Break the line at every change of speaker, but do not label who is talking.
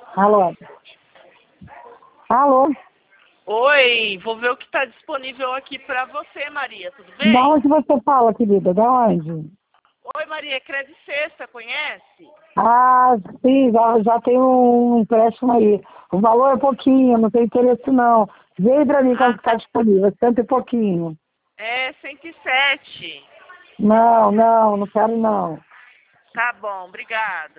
Alô? Alô?
Oi, vou ver o que está disponível aqui para você, Maria, tudo bem?
Da onde você fala, querida? Da onde?
Oi, Maria, é Crédito Sexta, conhece?
Ah, sim, já tem um empréstimo aí. O valor é pouquinho, não tem interesse não. Vem pra mim quando está disponível, cento e pouquinho.
É 107.
Não quero não.
Tá bom, obrigada.